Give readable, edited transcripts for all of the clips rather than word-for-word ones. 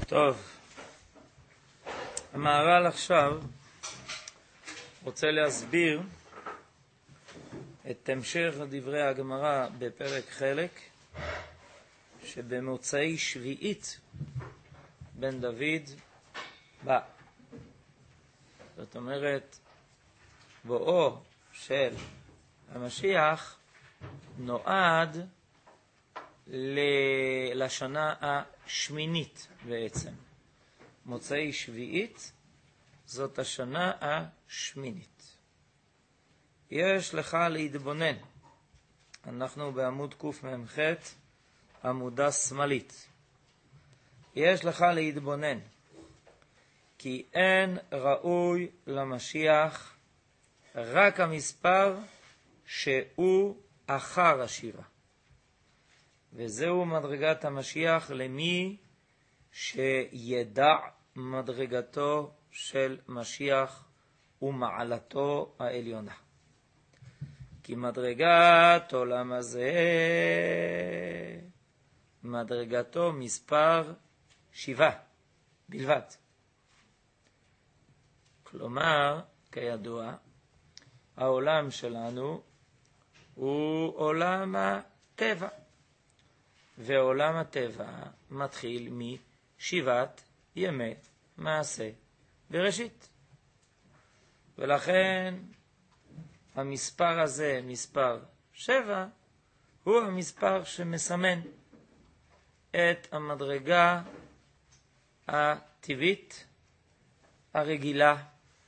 טוב, המהר"ל עכשיו רוצה להסביר את המשך דברי הגמרא בפרק חלק, שבמוצאי שביעית בן דוד בא. זאת אומרת, בואו של המשיח נועד לשנה השמינית בעצם. מוצאי שביעית זאת השנה השמינית. יש לך להתבונן. אנחנו בעמוד קמ"ח, עמודה שמאלית. יש לך להתבונן, כי אין ראוי למשיח רק המספר שהוא אחר השבעה. וזהו מדרגת המשיח למי שידע מדרגתו של משיח ומעלתו העליונה. כי מדרגת עולם הזה, מדרגתו מספר 7 בלבד. כלומר, כידוע, העולם שלנו הוא עולם הטבע. ועולם הטבע מתחיל משבעת ימי מעשה בראשית. ולכן המספר הזה, מספר 7, הוא המספר שמסמן את המדרגה הטבעית הרגילה.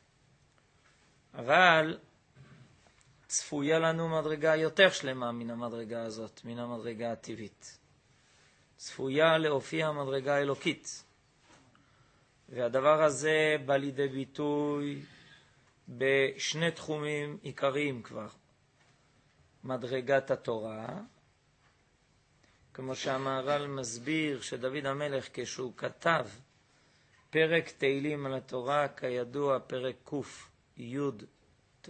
אבל צפויה לנו מדרגה יותר שלמה מן המדרגה הזאת, מן המדרגה הטבעית. צפויה להופיע המדרגה האלוקית. והדבר הזה בא לידי ביטוי בשני תחומים עיקריים כבר. מדרגת התורה, כמו שהמהר"ל מסביר שדוד המלך כשהוא כתב פרק תהילים על התורה, כידוע פרק קי"ט,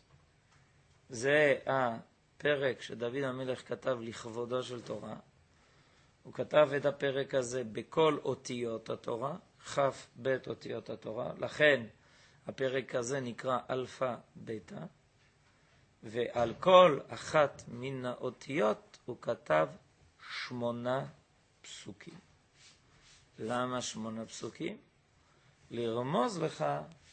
זה הפרק שדוד המלך כתב לכבודו של תורה. הוא כתב את הפרק הזה בכל אותיות התורה, כ"ב אותיות התורה, לכן הפרק הזה נקרא אלפא בטא, ועל כל אחת מן האותיות הוא כתב 8 פסוקים. למה 8 פסוקים? לרמוז לך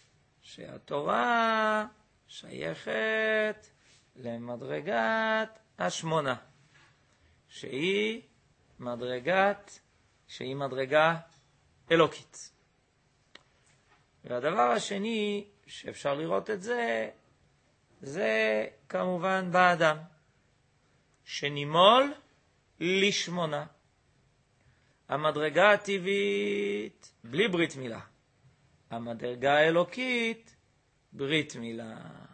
שהתורה שייכת למדרגת 8, שהיא מדרגה אלוקית. והדבר השני שאפשר לראות את זה, זה כמובן באדם, שנימול ל8. המדרגה הטבעית בלי ברית מילה. המדרגה האלוקית ברית מילה.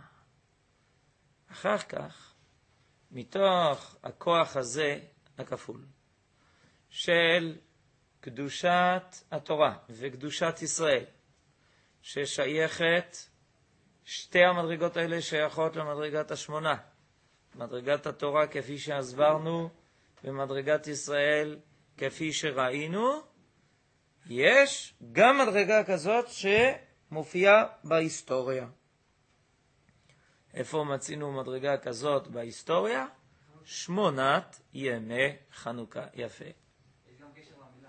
אחר כך, מתוך הכוח הזה הכפול, של קדושת התורה וקדושת ישראל, ששייכת, שתי המדרגות האלה שייכות למדרגת 8. מדרגת התורה כפי שהסברנו, ומדרגת ישראל כפי שראינו. יש גם מדרגה כזאת שמופיעה בהיסטוריה. איפה מצינו מדרגה כזאת בהיסטוריה? 8 ימי חנוכה. יפה. יש גם קשר למילה,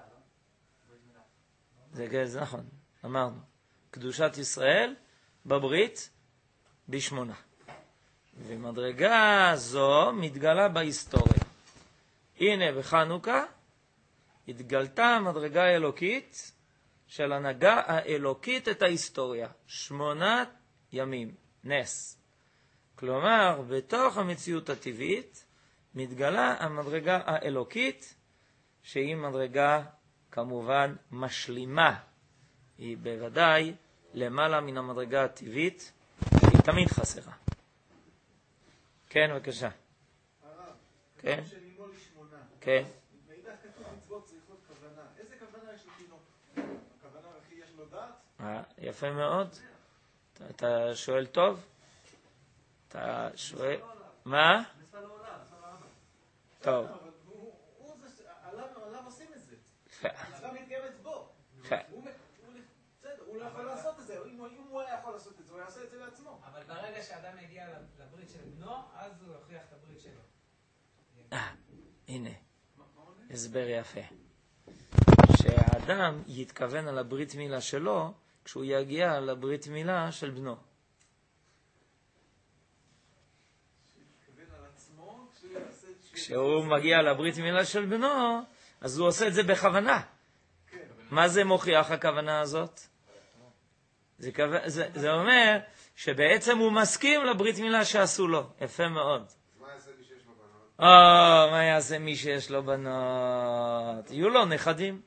לא? זה נכון, אמרנו. קדושת ישראל בברית ב8. ומדרגה זו מתגלה בהיסטוריה. הנה בחנוכה התגלתה המדרגה האלוקית של הנהגה האלוקית את ההיסטוריה. 8 ימים, נס. כלומר, בתוך המציאות הטבעית מתגלה המדרגה האלוקית, שהיא מדרגה כמובן משלימה. היא בוודאי למעלה מן המדרגה הטבעית, היא תמיד חסרה. כן, בבקשה. הרב, כן? כתוב שנימול ל8. כן. מאידך כתוב מצוות צריכות כוונה. איזה כוונה יש לתינוק? הכוונה הכי יש לו דעת? יפה מאוד. אתה שואל טוב? אתה שואל... מה? טוב. אבל הוא זה, עליו עושים את זה. יפה. מצווה מתקיימת בו. הנה, הסבר יפה. שהאדם יתכוון על הברית מילה שלו כשהוא יגיע לברית מילה של בנו. כשהוא מגיע לברית מילה של בנו, אז הוא עושה את זה בכוונה. מה זה מוכיח הכוונה הזאת? זה אומר שבעצם הוא מסכים לברית מילה שעשו לו. יפה מאוד. מה יעשה מי שיש לו בנות? מה יעשה מי שיש לו בנות? יהיו לו נכדים.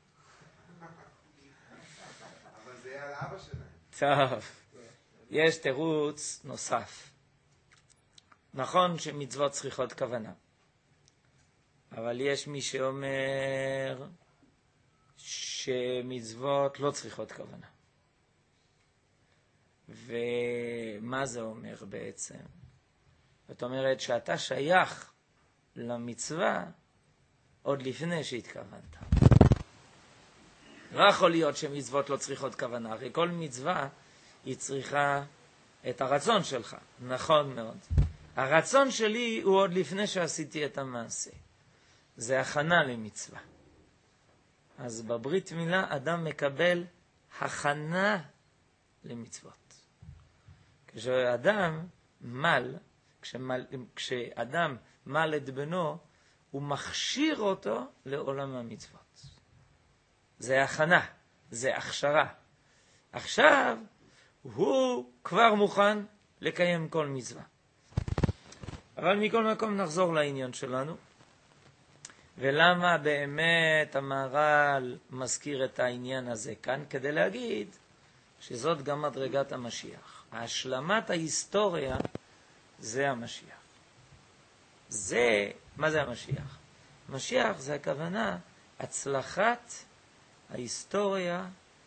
אבל זה יהיה על אבא שלהם. טוב, יש תירוץ נוסף. נכון שמצוות צריכות כוונה, אבל יש מי שאומר שמצוות לא צריכות כוונה. ומה זה אומר בעצם? זאת אומרת שאתה שייך למצווה עוד לפני שהתכוונת. לא יכול להיות שמצוות לא צריכות כוונה, הרי כל מצווה היא צריכה את הרצון שלך. נכון מאוד. הרצון שלי הוא עוד לפני שעשיתי את המעשה. זה הכנה למצווה. אז בברית מילה אדם מקבל הכנה למצוות. כשאדם כשאדם מל את בנו, הוא מכשיר אותו לעולם המצוות. זה הכנה, זה הכשרה. עכשיו הוא כבר מוכן לקיים כל מצווה. אבל מכל מקום נחזור לעניין שלנו. ולמה באמת המהר"ל מזכיר את העניין הזה כאן? כדי להגיד שזאת גם מדרגת המשיח. השלמת ההיסטוריה זה המשיח. מה זה המשיח? משיח זה הכוונה הצלחת ההיסטוריה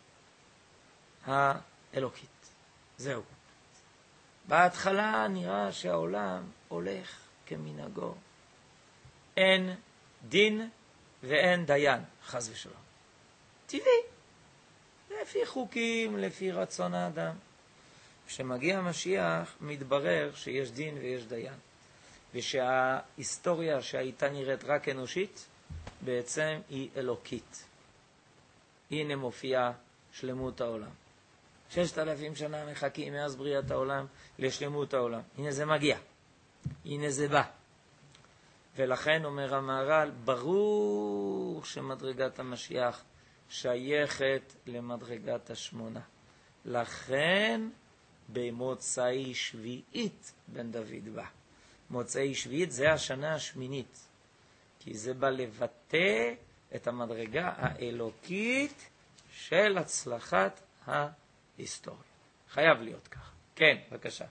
האלוקית. זהו. בהתחלה נראה שהעולם הולך כמנהגו. אין דין ואין דיין, חס ושלום. טבעי. לפי חוקים, לפי רצון האדם. כשמגיע המשיח, מתברר שיש דין ויש דיין. ושההיסטוריה שהייתה נראית רק אנושית, בעצם היא אלוקית. הנה מופיעה שלמות העולם. 6,000 שנה מחכים מאז בריאת העולם לשלמות העולם. הנה זה מגיע. הנה זה בא. ולכן אומר המהר"ל, ברור שמדרגת המשיח שייכת למדרגת השמונה. לכן במוצאי שביעית בן דוד בא. מוצאי שביעית זה השנה השמינית. כי זה בא לבטא את המדרגה האלוקית של הצלחת ההיסטוריה. חייב להיות כך. כן, בבקשה.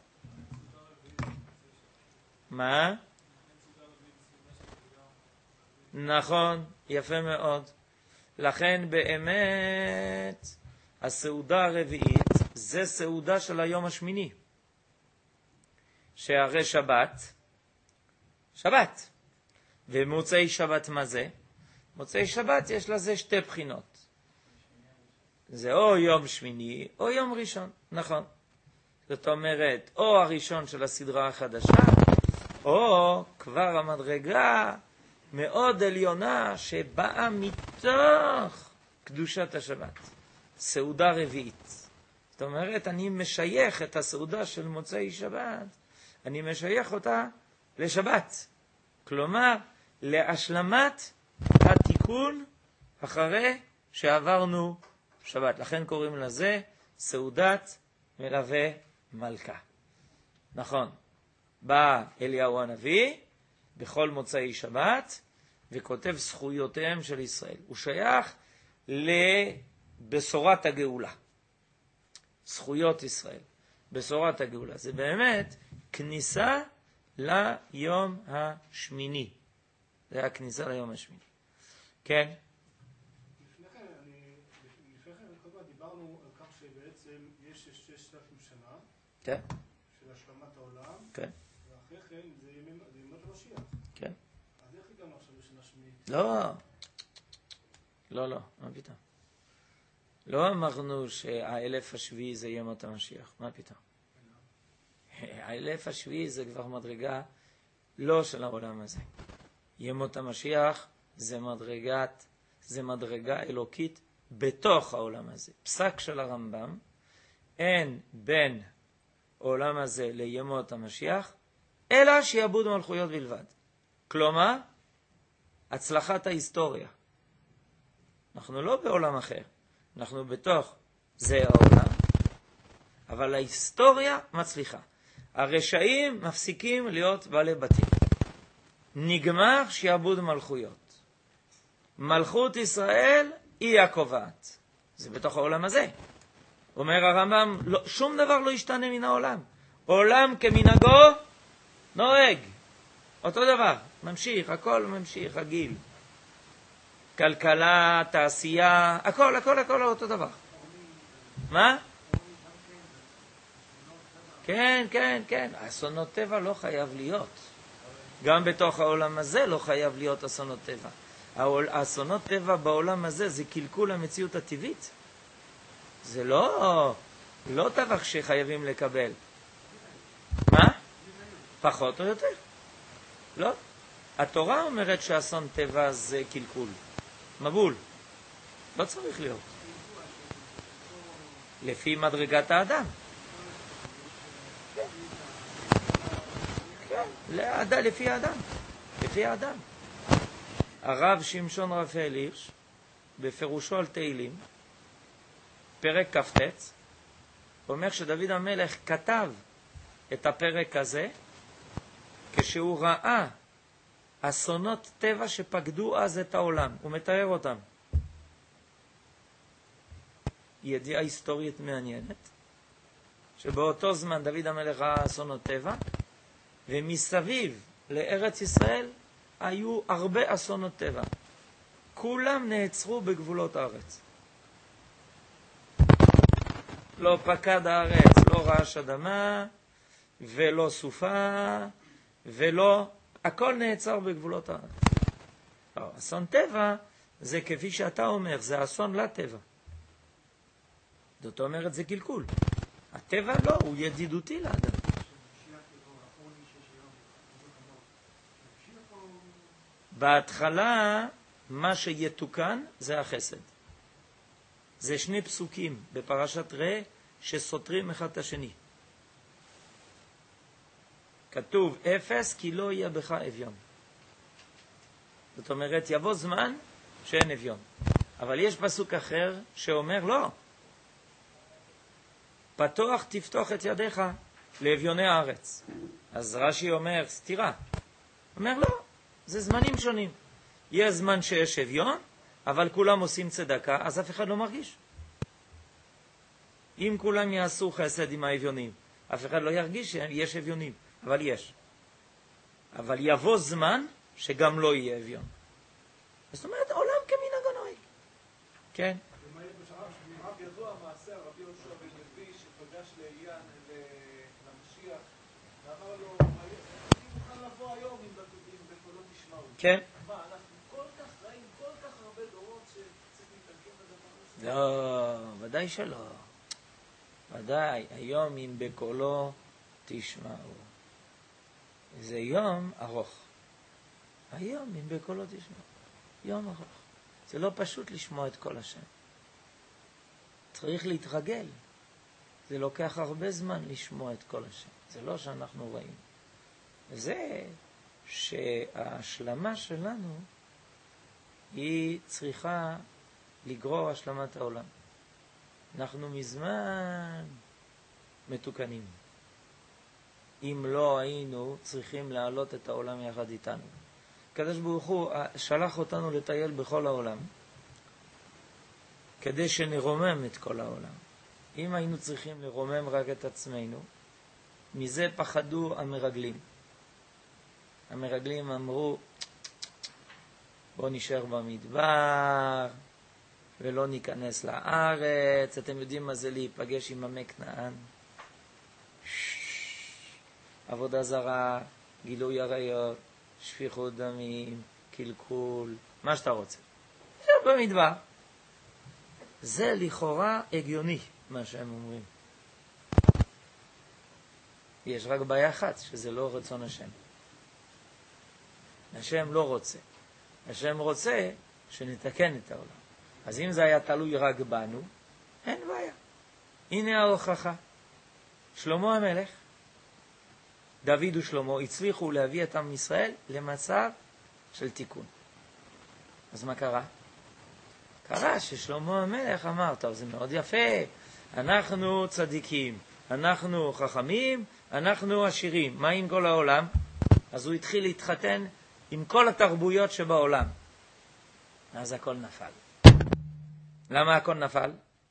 מה? נכון, יפה מאוד. לכן באמת הסעודה הרביעית זה סעודה של היום השמיני. שהרי שבת. ומוצאי שבת מה זה? מוצאי שבת יש לזה שתי בחינות. זה או יום שמיני או יום ראשון, נכון. זאת אומרת, או הראשון של הסדרה החדשה, או כבר המדרגה מאוד עליונה שבאה מתוך קדושת השבת. סעודה רביעית. זאת אומרת, אני משייך את הסעודה של מוצאי שבת, אני משייך אותה לשבת. כלומר, להשלמת התיקון אחרי שעברנו שבת. לכן קוראים לזה סעודת מלווה מלכה. נכון. בא אליהו הנביא בכל מוצאי שבת וכותב זכויותיהם של ישראל. הוא שייך לבשורת הגאולה. זכויות ישראל. בשורת הגאולה. זה באמת כניסה ליום השמיני. זה הכניסה ליום השמיני. כן? לפני כן כל פעם דיברנו על כך שבעצם יש 6,000 שנה כן. של השלמת העולם, כן. ואחרי כן זה ימות המשיח. כן. אז איך הגענו עכשיו לשנה שמינית? לא, מה פתאום? לא אמרנו שהאלף השביעי זה ימות המשיח, מה פתאום? האלף השביעי זה כבר מדרגה לא של העולם הזה. ימות המשיח זה מדרגה אלוקית בתוך העולם הזה. פסק של הרמב"ם, אין בין העולם הזה לימות המשיח, אלא שיעבוד מלכויות בלבד. כלומר, הצלחת ההיסטוריה. אנחנו לא בעולם אחר, אנחנו בתוך זה העולם, אבל ההיסטוריה מצליחה. הרשעים מפסיקים להיות בעלי בתים. נגמר שיעבוד מלכויות. מלכות ישראל היא הקובעת. זה בתוך העולם הזה. אומר הרמב"ם, שום דבר לא ישתנה מן העולם. עולם כמנהגו נוהג. אותו דבר, ממשיך, הכל ממשיך, הגיל. כלכלה, תעשייה, הכל אותו דבר. מה? כן. אסונות טבע לא חייב להיות. גם בתוך העולם הזה לא חייב להיות אסונות טבע. האסונות טבע בעולם הזה זה קלקול המציאות הטבעית. זה לא טבח שחייבים לקבל. מה? פחות או יותר? לא. התורה אומרת שאסון טבע זה קלקול. מבול. לא צריך להיות. לפי מדרגת האדם. כן, לפי האדם. הרב שמשון רפאל הירש, בפירושו על תהילים, פרק כ"ט, אומר שדוד המלך כתב את הפרק הזה כשהוא ראה אסונות טבע שפקדו אז את העולם. הוא מתאר אותם. ידיעה היסטורית מעניינת, שבאותו זמן דוד המלך ראה אסונות טבע, ומסביב לארץ ישראל היו הרבה אסונות טבע. כולם נעצרו בגבולות הארץ. לא פקד הארץ, לא רעש אדמה, ולא סופה, הכל נעצר בגבולות הארץ. אסון טבע זה כפי שאתה אומר, זה אסון לטבע. זאת אומרת, זה קלקול. הטבע לא, הוא ידידותי לאדם. בהתחלה, מה שיתוקן זה החסד. זה שני פסוקים בפרשת ראה שסותרים אחד את השני. כתוב, אפס כי לא יהיה בך אביון. זאת אומרת, יבוא זמן שאין אביון. אבל יש פסוק אחר שאומר, לא. פתוח תפתוח את ידיך לאביוני הארץ. אז רש"י אומר, סתירה. אומר, לא, זה זמנים שונים. יש זמן שיש אביון, אבל כולם עושים צדקה, אז אף אחד לא מרגיש. אם כולם יעשו חסד עם האביונים, אף אחד לא ירגיש שיש אביונים, אבל יש. אבל יבוא זמן שגם לא יהיה אביון. זאת אומרת, עולם כמנהגו נוהג. כן. רב ידוע המעשה, רבי יהושע בן לוי, שפגש לעיין למשיח, ואמר לו, אני מוכן לבוא היום אם בקולו תשמעו. כן. מה, אנחנו כל כך רעים, כל כך הרבה דורות שצריך להתעכב בדבר הזה? לא, ודאי שלא. ודאי, היום אם בקולו תשמעו. זה יום ארוך. היום אם בקולו תשמעו. יום ארוך. זה לא פשוט לשמוע את כל השם. צריך להתרגל. זה לוקח הרבה זמן לשמוע את כל השם. זה לא שאנחנו רואים. זה שההשלמה שלנו היא צריכה לגרור השלמת העולם. אנחנו מזמן מתוקנים. אם לא היינו צריכים להעלות את העולם יחד איתנו. הקדוש ברוך הוא שלח אותנו לטייל בכל העולם, כדי שנרומם את כל העולם. אם היינו צריכים לרומם רק את עצמנו, מזה פחדו המרגלים. המרגלים אמרו, בוא נשאר במדבר, ולא ניכנס לארץ. אתם יודעים מה זה להיפגש עם עמי כנען? עבודה זרה, גילוי עריות, שפיכות דמים, קלקול, מה שאתה רוצה. נשאר במדבר. זה לכאורה הגיוני, מה שהם אומרים. יש רק בעיה אחת, שזה לא רצון השם. השם לא רוצה. השם רוצה שנתקן את העולם. אז אם זה היה תלוי רק בנו, אין בעיה. הנה ההוכחה. שלמה המלך, דוד ושלמה, הצליחו להביא את עם ישראל למצב של תיקון. אז מה קרה? קרה ששלמה המלך אמר, טוב, זה מאוד יפה, אנחנו צדיקים, אנחנו חכמים, אנחנו עשירים. מה עם כל העולם? אז הוא התחיל להתחתן עם כל התרבויות שבעולם. אז הכל נפל. למה הכל נפל?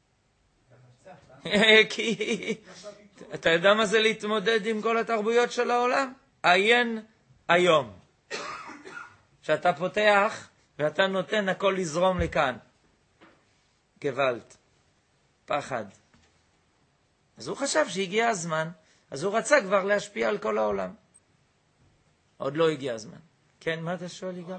כי אתה יודע מה זה להתמודד עם כל התרבויות של העולם? עיין היום. שאתה פותח ואתה נותן הכל לזרום לכאן. גוואלד, פחד. אז הוא חשב שהגיע הזמן, אז הוא רצה כבר להשפיע על כל העולם. עוד לא הגיע הזמן. כן, מה אתה שואל יגאל?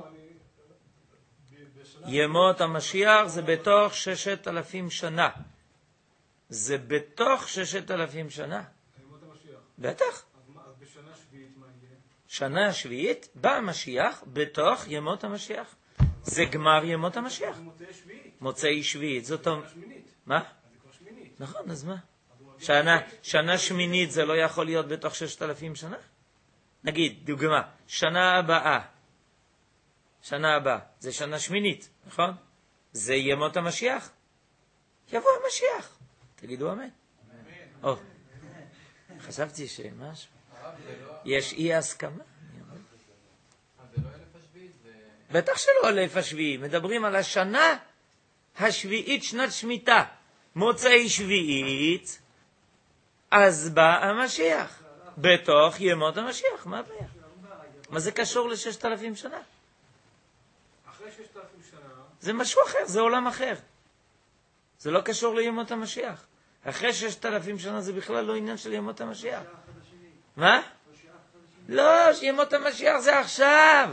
ימות המשיח זה בתוך 6,000 שנה. זה בתוך 6,000 שנה. ימות המשיח. בטח. אז בשנה שביעית מה יהיה? שנה שביעית בא המשיח בתוך ימות המשיח. זה גמר ימות המשיח. זה מוצאי שביעית. מוצאי שביעית. זאת אומרת... שמינית. מה? אז זה כבר שמינית. נכון, אז מה? שנה שמינית זה לא יכול להיות בתוך 6,000 שנה? נגיד, דוגמה, שנה הבאה. שנה הבאה. זה שנה שמינית, נכון? זה ימות המשיח. יבוא המשיח. תגידו אמן. או, חשבתי שמשהו. יש אי הסכמה. זה לא אלף השביעית? בטח שלא אלף השביעי. מדברים על השנה השביעית, שנת שמיטה. מוצאי שביעית, אז בא המשיח. בתוך ימות המשיח. מה הבעיה? מה זה קשור ל6,000 שנה? אחרי 6,000 שנה... זה משהו אחר, זה עולם אחר. זה לא קשור לימות המשיח. אחרי 6,000 שנה זה בכלל לא עניין של ימות המשיח. מה? לא, ימות המשיח זה עכשיו.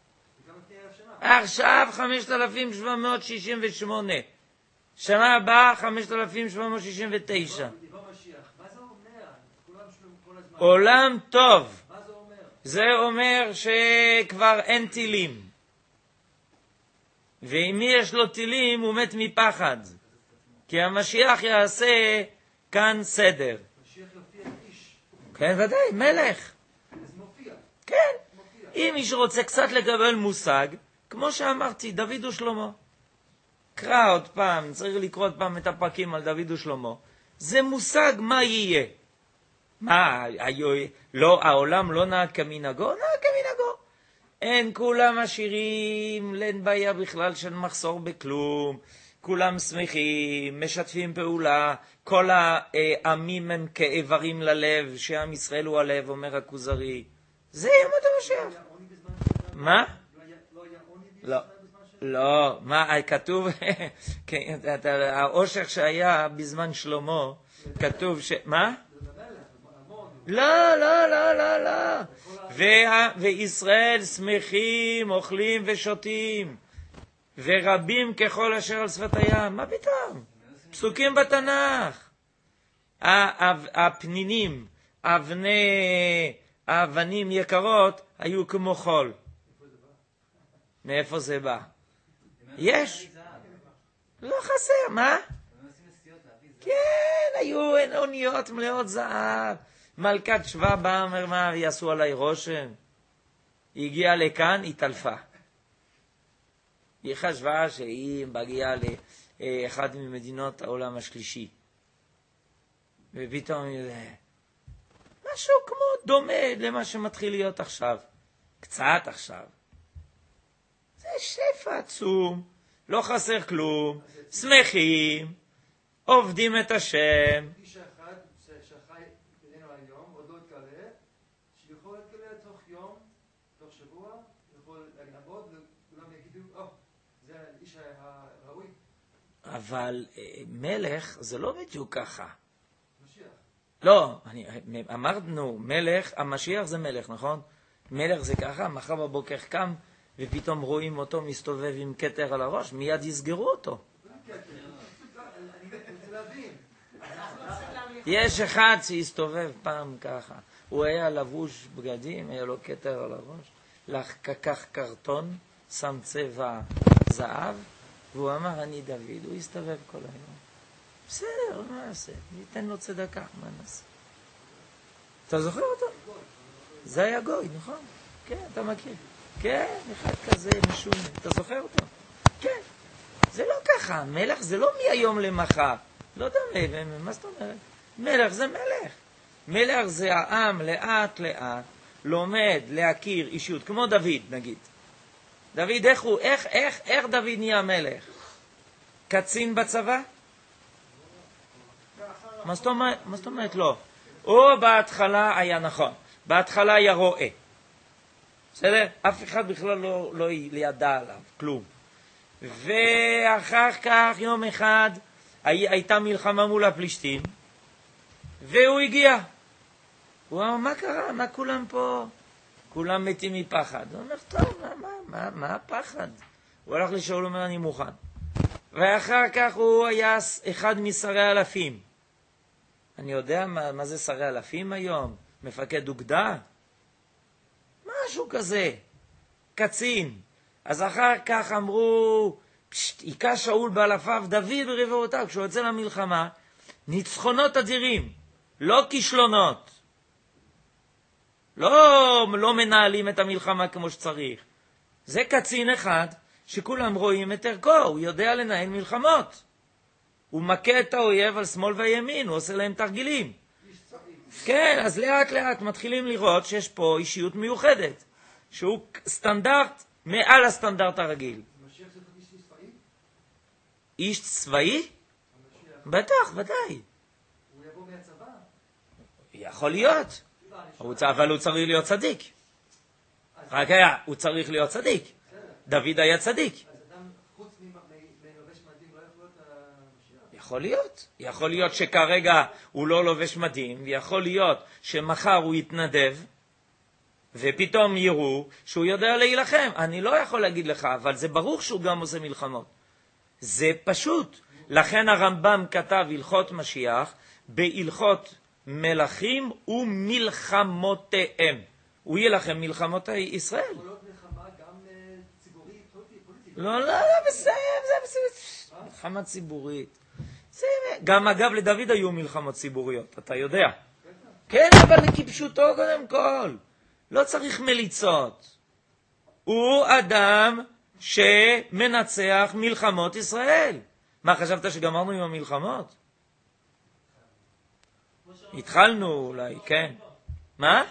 עכשיו 5,768. שנה הבאה 5,769. עולם טוב. זה אומר שכבר אין טילים. ואם יש לו טילים הוא מת מפחד. כי המשיח יעשה כאן סדר. משיח יופיע איש. כן, ודאי, מלך. אז מופיע. כן. אם מישהו רוצה קצת לקבל מושג, כמו שאמרתי, דוד ושלמה. קרא עוד פעם, צריך לקרוא עוד פעם את הפרקים על דוד ושלמה. זה מושג מה יהיה. מה, לא, העולם לא נהג כמנהגו? נהג כמנהגו. אין כולם עשירים, אין בעיה בכלל של מחסור בכלום. כולם שמחים, משתפים פעולה, כל העמים הם כאיברים ללב, שעם ישראל הוא הלב, אומר הכוזרי. זה ימות המשיח. מה? לא. לא, מה, כתוב, העושר שהיה בזמן שלמה, כתוב ש... מה? לא, לא, לא, לא, לא. וישראל שמחים, אוכלים ושותים. ורבים ככל אשר על שפת הים. מה פתאום? פסוקים בתנ"ך. הפנינים, האבנים יקרות, היו כמו חול. מאיפה זה בא? יש. לא חסר, מה? כן, היו אוניות מלאות זהב. מלכת שבא באה, אומר מה, יעשו עליי רושם. היא הגיעה לכאן, היא טלפה. היא חשבה שהיא מגיעה לאחד ממדינות העולם השלישי. ופתאום משהו כמו דומה למה שמתחיל להיות עכשיו. קצת עכשיו. זה שפע עצום, לא חסר כלום, שמחים, עובדים את השם. איש אחד שחי בינינו היום, עוד לא התגלה, שיכול להתגלה תוך יום, תוך שבוע, יכול לעבוד, וכולם יגידו, זה האיש הראוי. אבל מלך זה לא בדיוק ככה. משיח. לא, אמרנו, מלך, המשיח זה מלך, נכון? מלך זה ככה, מחר בבוקר קם, ופתאום רואים אותו מסתובב עם כתר על הראש, מיד יסגרו אותו. יש אחד שהסתובב פעם ככה, הוא היה לבוש בגדים, היה לו כתר על הראש, לקח קרטון, שם צבע זהב, והוא אמר, אני דוד, הוא הסתובב כל היום. בסדר, מה נעשה? ניתן לו צדקה, מה נעשה? אתה זוכר אותו? זה היה גוי, נכון? כן, אתה מכיר. כן, אחד כזה משונה, אתה זוכר אותו? כן, זה לא ככה, מלך זה לא מהיום למחר. לא יודע מה זאת אומרת? מלך זה מלך. מלך זה העם לאט לאט לומד להכיר אישיות, כמו דוד נגיד. דוד, איך דוד נהיה מלך? קצין בצבא? מה זאת אומרת לא? או בהתחלה היה נכון, בהתחלה היה רואה. בסדר? אף אחד בכלל לא ידע עליו, כלום. ואחר כך יום אחד הייתה מלחמה מול הפלישתים, והוא הגיע. הוא אמר, מה קרה? מה כולם פה? כולם מתים מפחד. הוא אומר, טוב, מה הפחד? הוא הלך לשאול, אומר, אני מוכן. ואחר כך הוא היה אחד משרי אלפים. אני יודע מה זה שרי אלפים היום? מפקד אוגדה? משהו כזה. קצין. אז אחר כך אמרו, עיקה שאול באלפיו, דוד ברבעותיו, כשהוא יוצא למלחמה, ניצחונות אדירים, לא כישלונות. לא מנהלים את המלחמה כמו שצריך. זה קצין אחד שכולם רואים את ערכו, הוא יודע לנהל מלחמות. הוא מכה את האויב על שמאל וימין, הוא עושה להם תרגילים. כן, אז לאט לאט מתחילים לראות שיש פה אישיות מיוחדת, שהוא סטנדרט מעל הסטנדרט הרגיל. המשיח זה איש צבאי? איש צבאי? בטח, ודאי. הוא יבוא מהצבא? יכול להיות. אבל הוא צריך להיות צדיק. רק היה, הוא צריך להיות צדיק. דוד היה צדיק. אז אדם חוץ מלובש מדים לא יכול להיות המשיח? יכול להיות. יכול להיות שכרגע הוא לא לובש מדים, ויכול להיות שמחר הוא יתנדב, ופתאום יראו שהוא יודע להילחם. אני לא יכול להגיד לך, אבל זה ברור שהוא גם עושה מלחמות. זה פשוט. לכן הרמב"ם כתב הלכות משיח בהלכות מלכים ומלחמותיהם. הוא ילחם מלחמות ישראל. יכול להיות מלחמה גם ציבורית, פוליטית. לא, בסדר, זה מלחמה ציבורית. גם אגב לדוד היו מלחמות ציבוריות, אתה יודע. כן, אבל כפשוטו קודם כל. לא צריך מליצות. הוא אדם שמנצח מלחמות ישראל. מה, חשבת שגמרנו עם המלחמות? התחלנו אולי, כן. מה?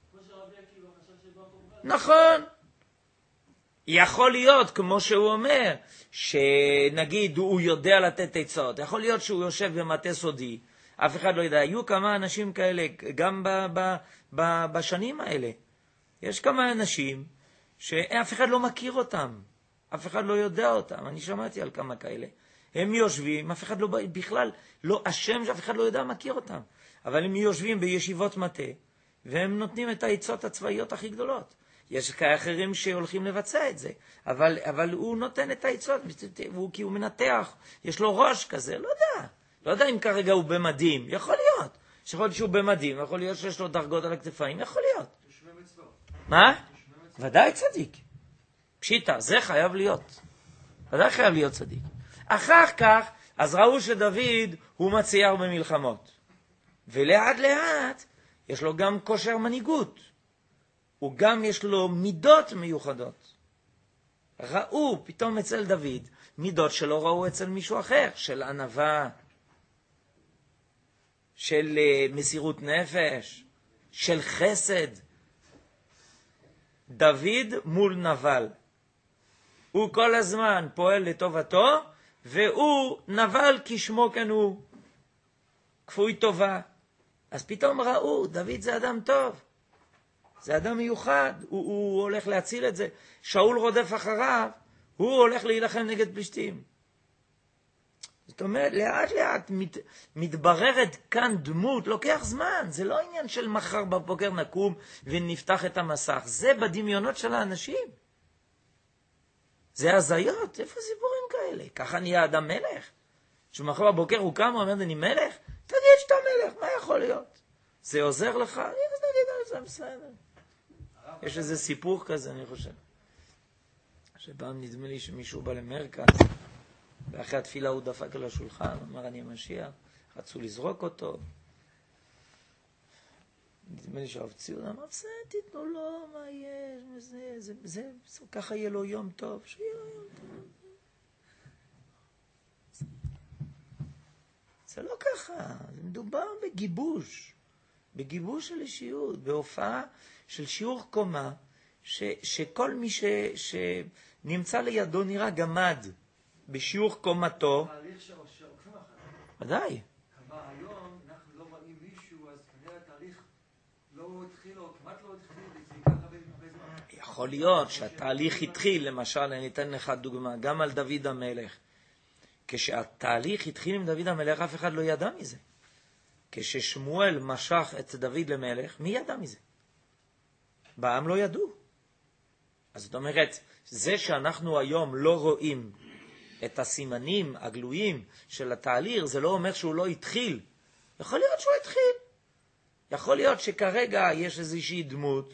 נכון. יכול להיות, כמו שהוא אומר, שנגיד הוא יודע לתת עצות. יכול להיות שהוא יושב במטה סודי. אף אחד לא יודע. היו כמה אנשים כאלה, גם בשנים האלה. יש כמה אנשים שאף אחד לא מכיר אותם. אף אחד לא יודע אותם. אני שמעתי על כמה כאלה. הם יושבים, אף אחד לא, בכלל לא אשם שאף אחד לא יודע מכיר אותם. אבל הם יושבים בישיבות מטה, והם נותנים את העצות הצבאיות הכי גדולות. יש כאחרים שהולכים לבצע את זה, אבל הוא נותן את העצות, כי הוא מנתח, יש לו ראש כזה, לא יודע אם כרגע הוא במדים, יכול להיות. יכול להיות שהוא במדים, יכול להיות שיש לו דרגות על הכתפיים, יכול להיות. מה? ודאי צדיק. פשיטה, זה חייב להיות. ודאי חייב להיות צדיק. אחר כך, אז ראו שדוד הוא מצייר במלחמות. ולאט לאט יש לו גם כושר מנהיגות. הוא גם יש לו מידות מיוחדות. ראו פתאום אצל דוד מידות שלא ראו אצל מישהו אחר, של ענווה, של מסירות נפש, של חסד. דוד מול נבל. הוא כל הזמן פועל לטובתו, והוא נבל כשמו כן הוא. כפוי טובה. אז פתאום ראו, דוד זה אדם טוב. זה אדם מיוחד. הוא הולך להציל את זה. שאול רודף אחריו, הוא הולך להילחם נגד פלישתים. זאת אומרת, לאט לאט מתבררת כאן דמות, לוקח זמן. זה לא עניין של מחר בבוקר נקום ונפתח את המסך. זה בדמיונות של האנשים. זה הזיות. איפה סיפורים כאלה? ככה נהיה אדם מלך. שמחר בבוקר הוא קם ואומר, אני מלך? תגיד שאתה מלך, מה יכול להיות? זה עוזר לך? זה בסדר. הרב, יש איזה סיפור כזה, אני חושב. שפעם נדמה לי שמישהו בא למרכז, ואחרי התפילה הוא דפק על השולחן, אמר אני המשיח, רצו לזרוק אותו. נדמה לי שהרב ציון אמר, זה תיתנו לו, מה יש, זה, ככה יהיה לו יום טוב, שיהיה לו יום טוב. זה לא ככה, זה מדובר בגיבוש של אישיות, בהופעה של שיעור קומה, שכל מי שנמצא לידו נראה גמד בשיעור קומתו. תהליך שעוקפים אחריו. ודאי. כמה היום אנחנו לא רואים מישהו, אז כנראה התהליך לא התחיל או כמעט לא התחיל, זה ייקח הרבה זמן. יכול להיות שהתהליך התחיל, למשל, אני אתן לך דוגמה, גם על דוד המלך. כשהתהליך התחיל עם דוד המלך, אף אחד לא ידע מזה. כששמואל משך את דוד למלך, מי ידע מזה? בעם לא ידעו. אז זאת אומרת, זה שאנחנו היום לא רואים את הסימנים הגלויים של התהליך, זה לא אומר שהוא לא התחיל. יכול להיות שהוא התחיל. יכול להיות שכרגע יש איזושהי דמות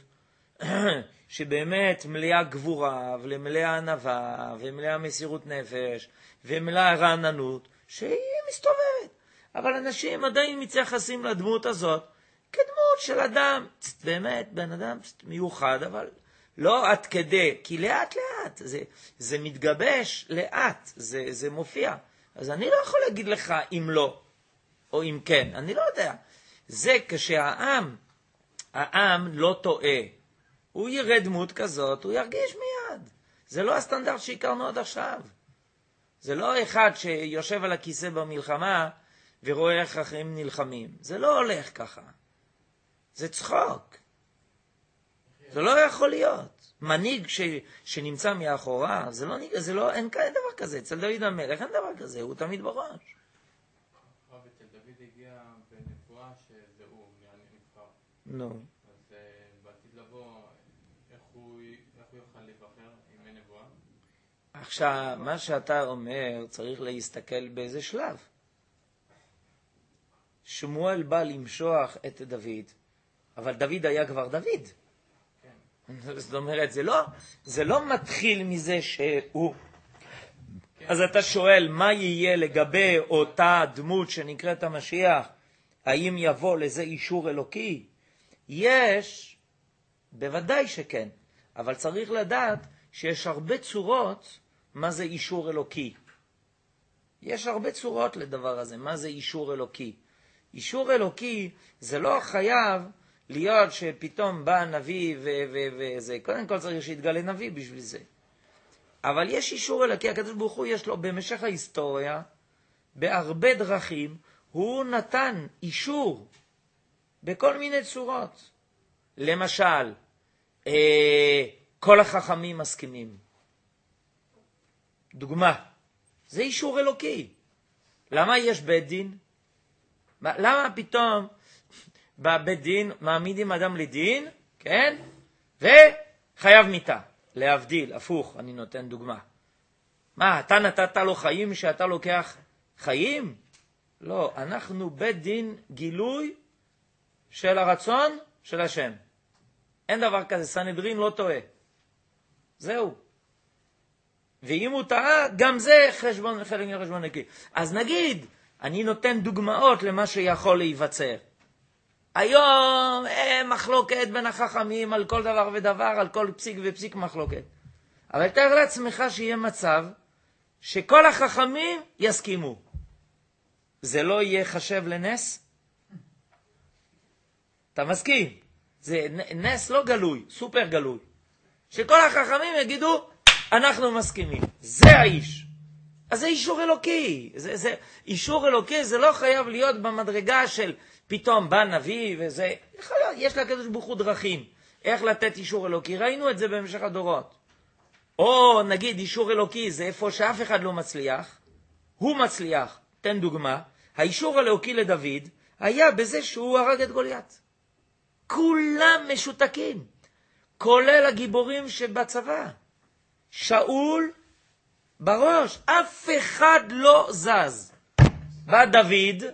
שבאמת מלאה גבורה ומלאה ענווה ומלאה מסירות נפש ומלאה רעננות, שהיא מסתובבת. אבל אנשים עדיין מתייחסים לדמות הזאת כדמות של אדם, באמת בן אדם מיוחד, אבל לא עד כדי, כי לאט לאט, זה מתגבש לאט, זה מופיע. אז אני לא יכול להגיד לך אם לא, או אם כן, אני לא יודע. זה כשהעם לא טועה, הוא יראה דמות כזאת, הוא ירגיש מיד. זה לא הסטנדרט שהכרנו עד עכשיו. זה לא אחד שיושב על הכיסא במלחמה, ורואה איך אחרים נלחמים. זה לא הולך ככה. זה צחוק. זה לא יכול להיות. מנהיג שנמצא מאחורה, אין דבר כזה. אצל דוד המלך אין דבר כזה, הוא תמיד בראש. אצל דוד הגיע בנבואה שזה הוא, נבחר. נו. אז בעתיד לבוא, איך הוא יוכל להיבחר אם אין נבואה? עכשיו, מה שאתה אומר, צריך להסתכל באיזה שלב. שמואל בא למשוח את דוד, אבל דוד היה כבר דוד. זאת אומרת, זה לא מתחיל מזה שהוא. אז אתה שואל, מה יהיה לגבי אותה דמות שנקראת המשיח? האם יבוא לזה אישור אלוקי? יש, בוודאי שכן, אבל צריך לדעת שיש הרבה צורות מה זה אישור אלוקי. יש הרבה צורות לדבר הזה, מה זה אישור אלוקי. אישור אלוקי זה לא חייב להיות שפתאום בא נביא וזה. קודם כל צריך שיתגלה נביא בשביל זה. אבל יש אישור אלוקי, הקדוש ברוך הוא יש לו במשך ההיסטוריה, בהרבה דרכים, הוא נתן אישור בכל מיני צורות. למשל, כל החכמים מסכימים. דוגמה, זה אישור אלוקי. למה יש בית דין? למה פתאום בבית דין מעמידים אדם לדין, כן? וחייב מיתה. להבדיל, הפוך, אני נותן דוגמה. מה, אתה נתת לו חיים שאתה לוקח חיים? לא, אנחנו בית דין גילוי של הרצון של השם. אין דבר כזה, סנהדרין לא טועה. זהו. ואם הוא טעה, גם זה חלק מחשבון נקי. אז נגיד, אני נותן דוגמאות למה שיכול להיווצר. היום מחלוקת בין החכמים על כל דבר ודבר, על כל פסיק ופסיק מחלוקת. אבל תאר לעצמך שיהיה מצב שכל החכמים יסכימו. זה לא יהיה חשב לנס? אתה מסכים? זה נס לא גלוי, סופר גלוי. שכל החכמים יגידו, אנחנו מסכימים. זה האיש. אז זה אישור אלוקי. אישור אלוקי זה לא חייב להיות במדרגה של פתאום בא נביא וזה. יש לקדוש ברוך הוא דרכים. איך לתת אישור אלוקי? ראינו את זה במשך הדורות. או נגיד אישור אלוקי זה איפה שאף אחד לא מצליח. הוא מצליח. תן דוגמה. האישור אלוקי לדוד היה בזה שהוא הרג את גוליית. כולם משותקים. כולל הגיבורים שבצבא. שאול בראש, אף אחד לא זז. בא דוד,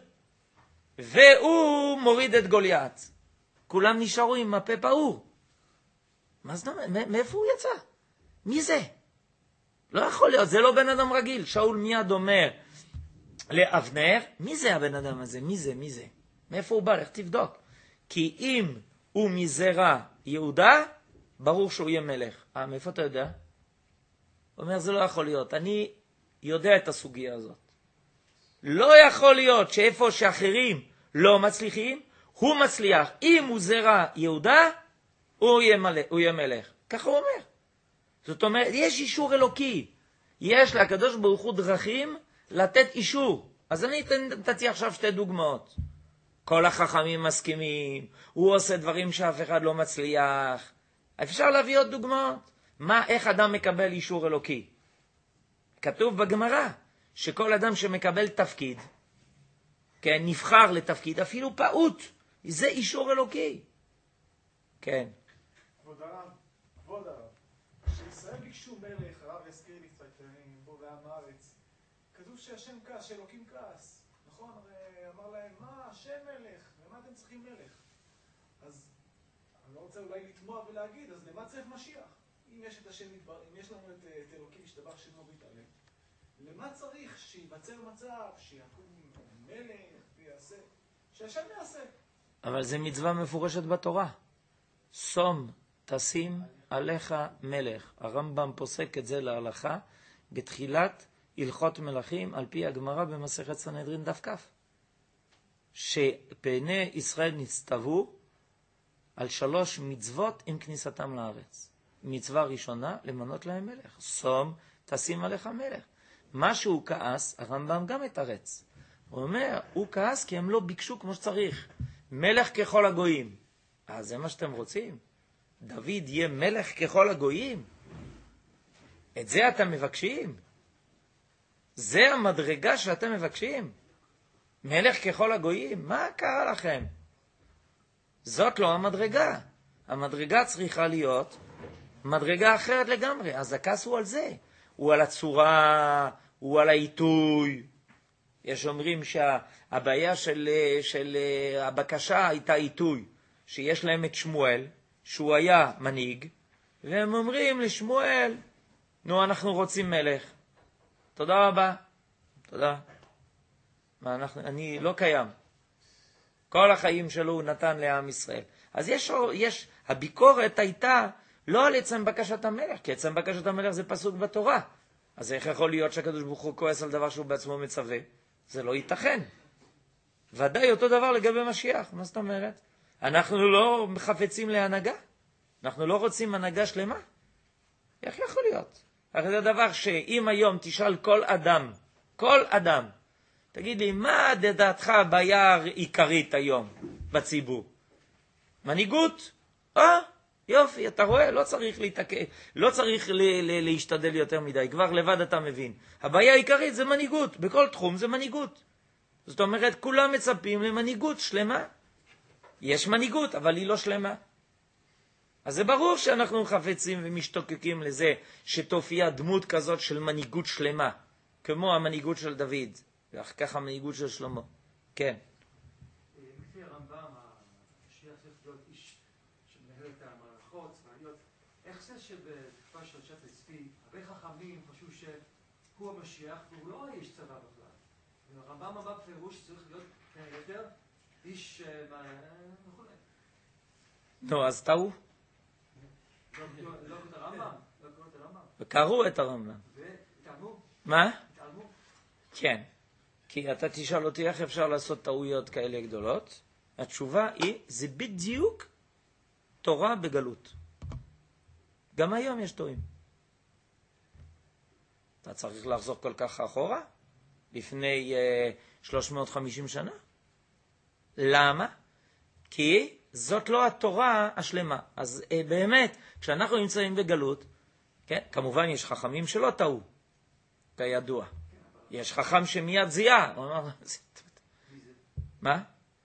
והוא מוריד את גוליית. כולם נשארו עם הפה פעור. מה זאת אומרת? מאיפה הוא יצא? מי זה? לא יכול להיות, זה לא בן אדם רגיל. שאול מיד אומר לאבנר, מי זה הבן אדם הזה? מי זה? מאיפה הוא בא? לך תבדוק. כי אם הוא מזרע יהודה, ברור שהוא יהיה מלך. מאיפה אתה יודע? הוא אומר, זה לא יכול להיות. אני יודע את הסוגיה הזאת. לא יכול להיות שאיפה שאחרים לא מצליחים, הוא מצליח. אם הוא זרע יהודה, הוא יהיה מלך. ככה הוא אומר. זאת אומרת, יש אישור אלוקי. יש לקדוש ברוך הוא דרכים לתת אישור. אז אני נתתי עכשיו 2 דוגמאות. כל החכמים מסכימים, הוא עושה דברים שאף אחד לא מצליח. אפשר להביא עוד דוגמאות. איך אדם מקבל אישור אלוקי? כתוב בגמרא שכל אדם שמקבל תפקיד, כן, נבחר לתפקיד, אפילו פעוט, זה אישור אלוקי. כן. כבוד הרב, כשישראל ביקשו מלך, הרב הזכיר לי קצת פה בעם הארץ, כתוב שהשם כעס, שאלוקים כעס, נכון? הרי אמר להם, מה, השם מלך, למה אתם צריכים מלך? אז אני לא רוצה אולי לתמוע ולהגיד, אז למה צריך משיח? אם יש את השם, אם יש לנו את אלוקים משתבח שמו ויתעלה, למה צריך שיבצר מצב, שיקום מלך ויעשה, שהשם יעשה? אבל זה מצווה מפורשת בתורה. שום תשים עליך מלך. הרמב"ם פוסק את זה להלכה בתחילת הלכות מלכים על פי הגמרא במסכת סנהדרין דף כ', שפני ישראל נצטוו על 3 מצוות עם כניסתם לארץ. מצווה ראשונה, למנות להם מלך. שום תשים עליך מלך. מה שהוא כעס, הרמב"ם גם התרץ. הוא אומר, הוא כעס כי הם לא ביקשו כמו שצריך. מלך ככל הגויים. זה מה שאתם רוצים? דוד יהיה מלך ככל הגויים? את זה אתם מבקשים? זה המדרגה שאתם מבקשים? מלך ככל הגויים? מה קרה לכם? זאת לא המדרגה. המדרגה צריכה להיות מדרגה אחרת לגמרי. אז הכעס הוא על זה. הוא על הצורה, הוא על העיתוי. יש אומרים שהבעיה של הבקשה הייתה עיתוי. שיש להם את שמואל, שהוא היה מנהיג, והם אומרים לשמואל, נו, אנחנו רוצים מלך. תודה רבה. תודה. אני לא קיים. כל החיים שלו הוא נתן לעם ישראל. אז הביקורת הייתה לא על עצם בקשת המלך, כי עצם בקשת המלך זה פסוק בתורה. אז איך יכול להיות שהקדוש ברוך הוא כועס על דבר שהוא בעצמו מצווה? זה לא ייתכן. ודאי אותו דבר לגבי משיח. מה זאת אומרת? אנחנו לא חפצים להנהגה. אנחנו לא רוצים הנהגה שלמה. איך יכול להיות? הרי זה דבר שאם היום תשאל כל אדם, תגיד לי, מה לדעתך הבעיה העיקרית היום בציבור? מנהיגות? יופי, אתה רואה, לא צריך להשתדל יותר מדי, כבר לבד אתה מבין. הבעיה העיקרית זה מנהיגות, בכל תחום זה מנהיגות. זאת אומרת, כולם מצפים למנהיגות שלמה. יש מנהיגות, אבל היא לא שלמה. אז זה ברור שאנחנו חפצים ומשתוקקים לזה שתופיע דמות כזאת של מנהיגות שלמה, כמו המנהיגות של דוד, ואחר כך המנהיגות של שלמה. כן. לפי הרמב"ם, המשיח צריך להיות איש שמנהל את המערכות צבאיות. איך זה שבתקופה של שפט צבי, הרבה חכמים חשבו שהוא המשיח והוא לא איש צבא בכלל? הרמב"ם אמר בפירוש שצריך להיות יותר איש וכו'. נו, אז טעו. לא קוראים את הרמב"ם? וקראו את הרמב"ם. והתעלמו? מה? התעלמו? כן. כי אתה תשאל אותי איך אפשר לעשות טעויות כאלה גדולות. התשובה היא, זה בדיוק תורה בגלות. גם היום יש טועים. אתה צריך לחזור כל כך אחורה? לפני 350 שנה? למה? כי זאת לא התורה השלמה. אז באמת, כשאנחנו נמצאים בגלות, כן, כמובן יש חכמים שלא טעו, כידוע. יש חכם שמיד זיהה. מה?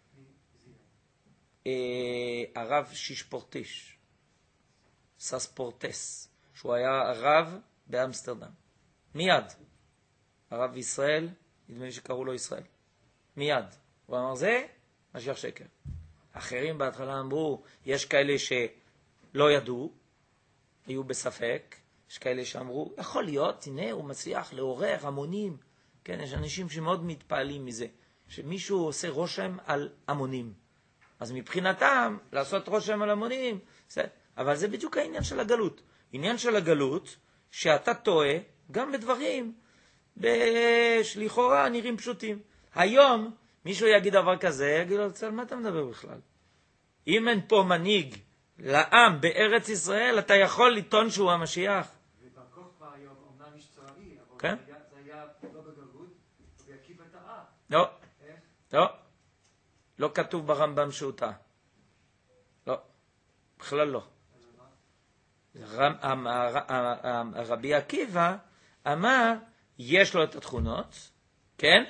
הרב שישפורטיש, סספורטס, שהוא היה הרב באמסטרדם. מיד. הרב ישראל, נדמה לי שקראו לו ישראל. מיד. הוא אמר, זה משיח שקר. אחרים בהתחלה אמרו, יש כאלה שלא ידעו, היו בספק, יש כאלה שאמרו, יכול להיות, הנה הוא מצליח לעורר המונים. כן, יש אנשים שמאוד מתפעלים מזה, שמישהו עושה רושם על המונים. אז מבחינתם, לעשות רושם על המונים, אבל זה בדיוק העניין של הגלות. עניין של הגלות, שאתה טועה גם בדברים שלכאורה נראים פשוטים. היום מישהו יגיד דבר כזה, יגיד לו, על מה אתה מדבר בכלל? אם אין פה מנהיג לעם בארץ ישראל, אתה יכול לטעון שהוא המשיח. ובר כוכבא היום אומנם איש צבאי, אבל כן? זה היה לא בגלות, ועקיבא טעה. לא, איך? לא. לא כתוב ברמב"ם שהוא טעה. לא, בכלל לא. רבי עקיבא אמר, יש לו את התכונות, כן?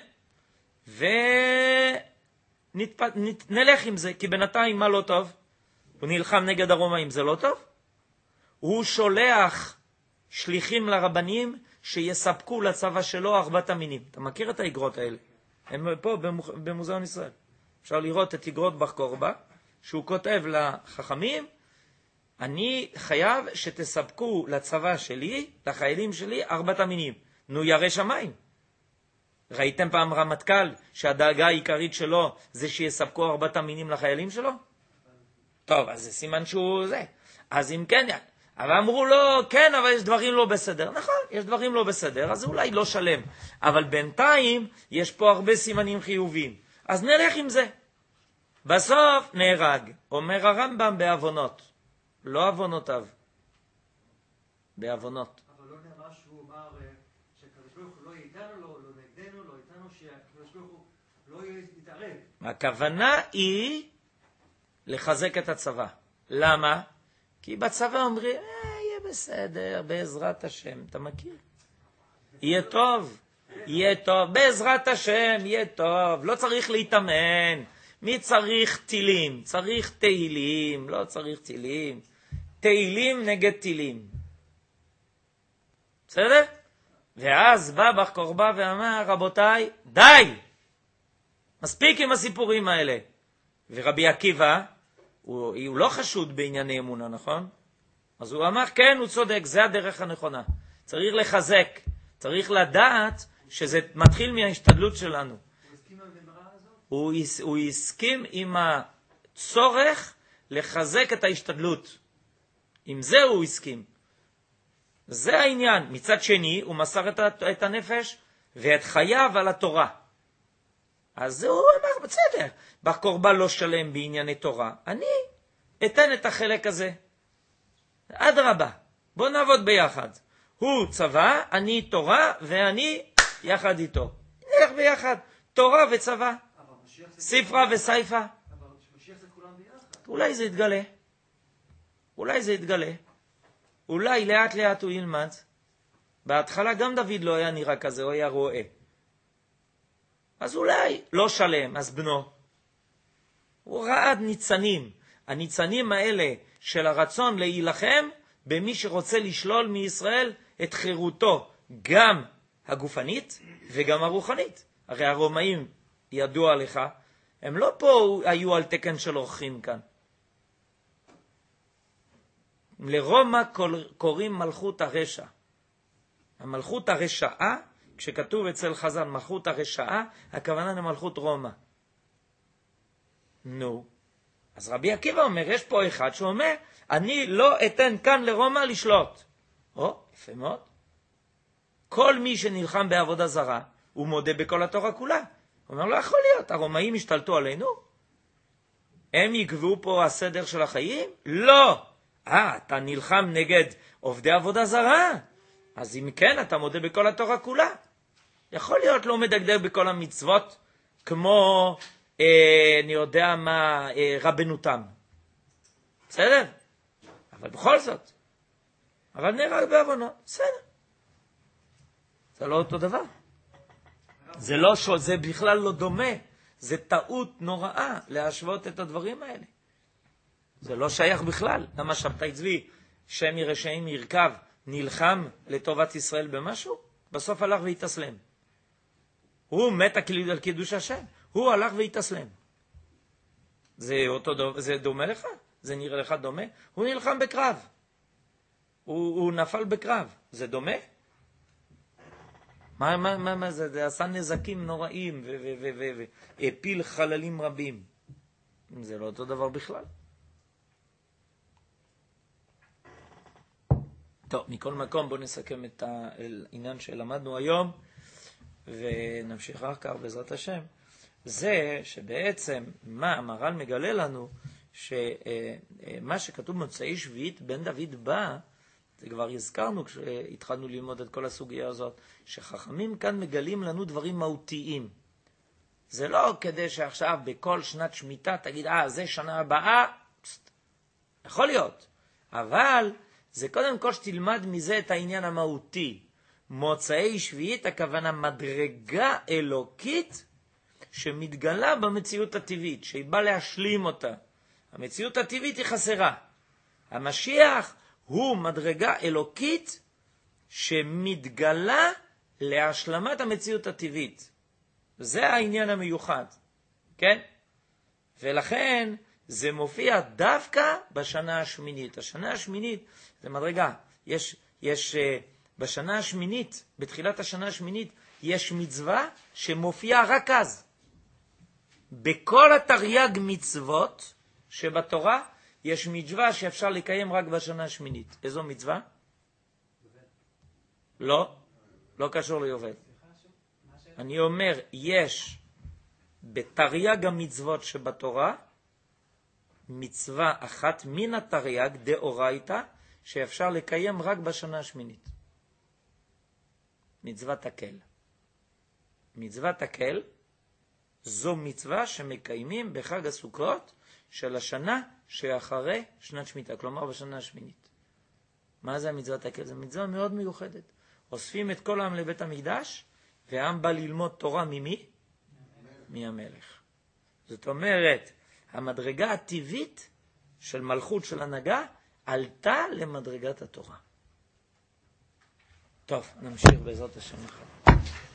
ונלך עם זה, כי בינתיים מה לא טוב? הוא נלחם נגד הרומאים, זה לא טוב? הוא שולח שליחים לרבנים שיספקו לצבא שלו 4 המינים. אתה מכיר את האגרות האלה? הם פה במוזיאון ישראל. אפשר לראות את אגרות בר כוכבא, שהוא כותב לחכמים, אני חייב שתספקו לצבא שלי, לחיילים שלי, 4 המינים. נו, ירא שמיים. ראיתם פעם רמטכ"ל שהדאגה העיקרית שלו זה שיספקו 4 המינים לחיילים שלו? טוב, אז זה סימן שהוא זה. אז אם כן, אבל אמרו לו, כן, אבל יש דברים לא בסדר. נכון, יש דברים לא בסדר, אז אולי לא שלם. אבל בינתיים יש פה הרבה סימנים חיוביים. אז נלך עם זה. בסוף נהרג, אומר הרמב"ם בעוונות. לא עוונותיו, בעוונות. אבל לא נאמר שהוא אמר שהקדוש ברוך הוא לא איתנו, לא נגדנו, לא איתנו, שהקדוש ברוך הוא לא יתערב. הכוונה היא לחזק את הצבא. למה? כי בצבא אומרים, יהיה בסדר, בעזרת השם. אתה מכיר? יהיה טוב, יהיה טוב, בעזרת השם, יהיה טוב. לא צריך להתאמן. מי צריך טילים? צריך תהילים, לא צריך טילים. תהילים נגד טילים. בסדר? ואז בא בר כוכבא ואמר, רבותיי, די! מספיק עם הסיפורים האלה. ורבי עקיבא, הוא לא חשוד בענייני אמונה, נכון? אז הוא אמר, כן, הוא צודק, זה הדרך הנכונה. צריך לחזק, צריך לדעת שזה מתחיל מההשתדלות שלנו. הוא הסכים עם הצורך לחזק את ההשתדלות. עם זה הוא הסכים. זה העניין. מצד שני, הוא מסר את הנפש ואת חייו על התורה. אז הוא אמר, בסדר, בר כוכבא לא שלם בענייני תורה. אני אתן את החלק הזה. אדרבה, בוא נעבוד ביחד. הוא צבא, אני תורה, ואני יחד איתו. נלך ביחד, תורה וצבא. ספרה וסייפה. אבל משיח זה כולם ביחד. אולי זה יתגלה. אולי זה יתגלה. אולי לאט לאט הוא ילמד. בהתחלה גם דוד לא היה נראה כזה, הוא היה רואה. אז אולי לא שלם, אז בנו. הוא ראה ניצנים. הניצנים האלה של הרצון להילחם במי שרוצה לשלול מישראל את חירותו, גם הגופנית וגם הרוחנית. הרי הרומאים, ידוע לך, הם לא פה היו על תקן של אורחים כאן. לרומא קוראים מלכות הרשע. המלכות הרשעה, כשכתוב אצל חז"ל מלכות הרשעה, הכוונה למלכות רומא. נו, אז רבי עקיבא אומר, יש פה אחד שאומר, אני לא אתן כאן לרומא לשלוט. יפה מאוד. כל מי שנלחם בעבודה זרה, הוא מודה בכל התורה כולה. הוא אומר, לא יכול להיות, הרומאים השתלטו עלינו? הם יקבעו פה הסדר של החיים? לא! אתה נלחם נגד עובדי עבודה זרה? אז אם כן, אתה מודה בכל התורה כולה. יכול להיות לא מדקדק בכל המצוות, כמו, אני יודע מה, רבנותם. בסדר? אבל בכל זאת. אבל נראה בעוונות. בסדר. זה לא אותו דבר. זה בכלל לא דומה. זה טעות נוראה להשוות את הדברים האלה. זה לא שייך בכלל. למה שבתאי צבי, שם ירשעים ירכב, נלחם לטובת ישראל במשהו? בסוף הלך והתאסלם. הוא מת על קידוש השם. הוא הלך והתאסלם. זה דומה לך? זה נראה לך דומה? הוא נלחם בקרב. הוא נפל בקרב. זה דומה? מה זה עשה נזקים נוראים והפיל חללים רבים. זה לא אותו דבר בכלל. טוב, מכל מקום בואו נסכם את העניין שלמדנו היום ונמשיך אחר כך בעזרת השם. זה שבעצם מה המהר"ל מגלה לנו, שמה שכתוב מוצאי שביעית בן דוד בא, זה כבר הזכרנו כשהתחלנו ללמוד את כל הסוגיה הזאת, שחכמים כאן מגלים לנו דברים מהותיים. זה לא כדי שעכשיו בכל שנת שמיטה תגיד, זה שנה הבאה, יכול להיות. אבל זה קודם כל שתלמד מזה את העניין המהותי. מוצאי שביעית, הכוונה מדרגה אלוקית שמתגלה במציאות הטבעית, שהיא באה להשלים אותה. המציאות הטבעית היא חסרה. המשיח הוא מדרגה אלוקית שמתגלה להשלמת המציאות הטבעית. זה העניין המיוחד, כן? ולכן זה מופיע דווקא בשנה השמינית. השנה השמינית זה מדרגה. יש בשנה השמינית, בתחילת השנה השמינית, יש מצווה שמופיעה רק אז. בכל התרי"ג מצוות שבתורה יש מצווה שאפשר לקיים רק בשנה השמינית. איזו מצווה? לא קשור ליובל. אני אומר, יש בתרי"ג המצוות שבתורה מצווה אחת מן התרי"ג דאורייתא שאפשר לקיים רק בשנה השמינית. מצוות הקל. מצוות הקל זו מצווה שמקיימים בחג הסוכות של השנה שאחרי שנת שמיטה, כלומר בשנה השמינית. מה זה מצוות הקל? זו מצווה מאוד מיוחדת. אוספים את כל העם לבית המקדש, והעם בא ללמוד תורה ממי? מהמלך. זאת אומרת, המדרגה הטבעית של מלכות של הנהגה עלתה למדרגת התורה. טוב, נמשיך בעזרת השם.